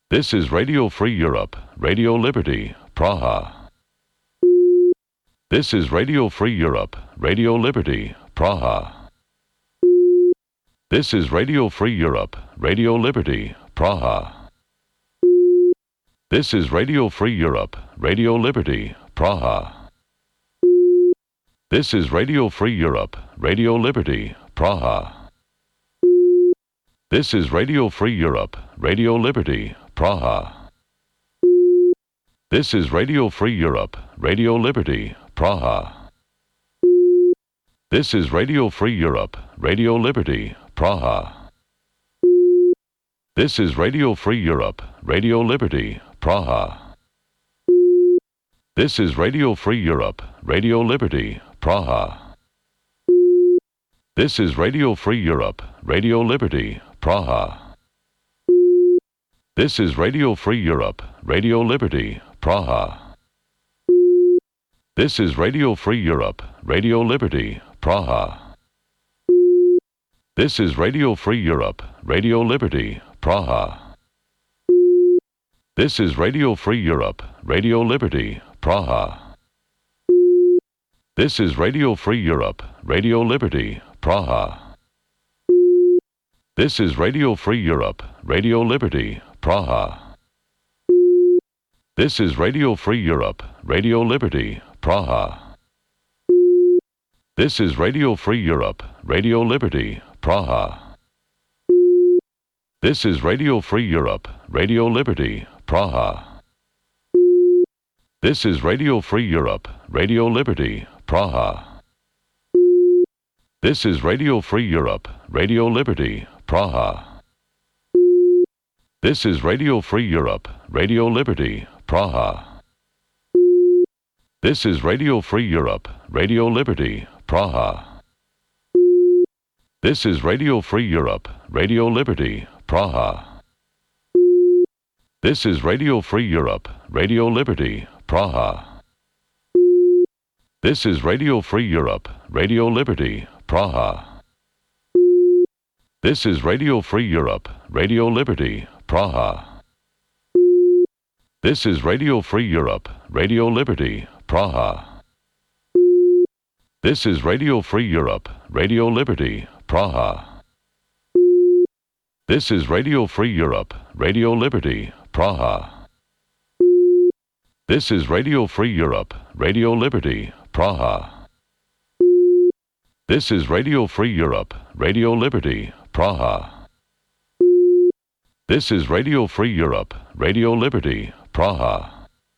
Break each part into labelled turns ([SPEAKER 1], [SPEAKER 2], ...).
[SPEAKER 1] This is Radio Free Europe, Radio Liberty, Praha. This is Radio Free Europe, Radio Liberty, Praha. This is Radio Free Europe, Radio Liberty, Praha. This is Radio Free Europe, Radio Liberty, Praha. This is Radio Free Europe, Radio Liberty, Praha. This is Radio Free Europe, Radio Liberty, Praha. This is Radio Free Europe, Radio Liberty, Praha. This is Radio Free Europe, Radio Liberty, Praha. This is Radio Free Europe, Radio Liberty, Praha. This is Radio Free Europe, Radio Liberty, Praha. This is Radio Free Europe, Radio Liberty, Praha. This is Radio Free Europe, Radio Liberty, Praha. This is Radio Free Europe, Radio Liberty, Praha. This is Radio Free Europe, Radio Liberty, Praha. This is Radio Free Europe, Radio Liberty, Praha. This is Radio Free Europe, Radio Liberty, Praha. This is Radio Free Europe, Radio Liberty, Praha. This is Radio Free Europe, Radio Liberty, Praha. This is Radio Free Europe, Radio Liberty, Praha. This is Radio Free Europe, Radio Liberty, Praha. This is Radio Free Europe, Radio Liberty, Praha. This is Radio Free Europe, Radio Liberty, Praha. This is Radio Free Europe, Radio Liberty, Praha. This is Radio Free Europe, Radio Liberty, Praha. This is Radio Free Europe, Radio Liberty, Praha. This is Radio Free Europe, Radio Liberty, Praha. This is Radio Free Europe, Radio Liberty, Praha. This is Radio Free Europe, Radio Liberty, Praha. This is Radio Free Europe, Radio Liberty, Praha. This is Radio Free Europe, Radio Liberty, Praha. This is Radio Free Europe, Radio Liberty, Praha. This is Radio Free Europe, Radio Liberty, Praha. This is Radio Free Europe, Radio Liberty, Praha. This is Radio Free Europe, Radio Liberty, Praha.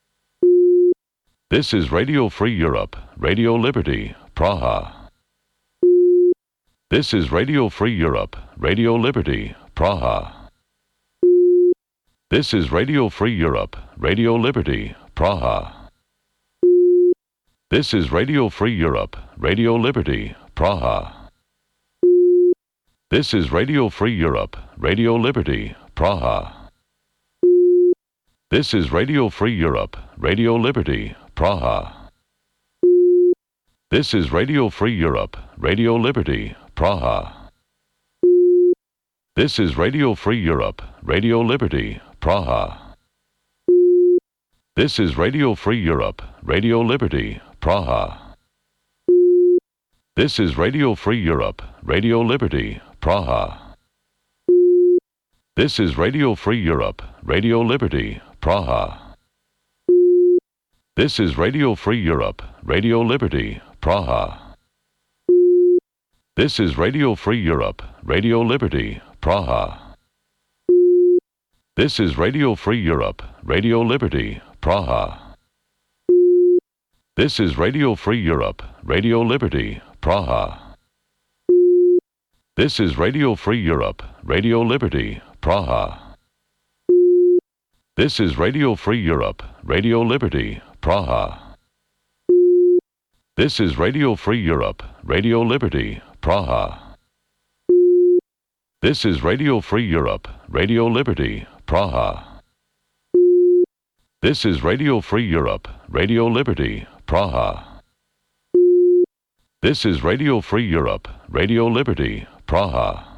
[SPEAKER 1] This is Radio Free Europe, Radio Liberty, Praha. This is Radio Free Europe, Radio Liberty, Praha. This is Radio Free Europe, Radio Liberty, Praha. This is Radio Free Europe, Radio Liberty, Praha. This is Radio Free Europe, Radio Liberty, Praha. This is Radio Free Europe, Radio Liberty, Praha. This is Radio Free Europe, Radio Liberty, Praha. This is Radio Free Europe, Radio Liberty, Praha. This is Radio Free Europe, Radio Liberty, Praha. This is Radio Free Europe, Radio Liberty, Praha. This is Radio Free Europe, Radio Liberty, Praha. This is Radio Free Europe, Radio Liberty, Praha. This is Radio Free Europe, Radio Liberty, Praha. This is Radio Free Europe, Radio Liberty, Praha. This is Radio Free Europe, Radio Liberty, Praha. This is Radio Free Europe, Radio Liberty, Praha. This is Radio Free Europe, Radio Liberty, Praha. This is Radio Free Europe, Radio Liberty, Praha. This is Radio Free Europe, Radio Liberty, Praha. This is Radio Free Europe, Radio Liberty, Praha. This is Radio Free Europe, Radio Liberty, Praha.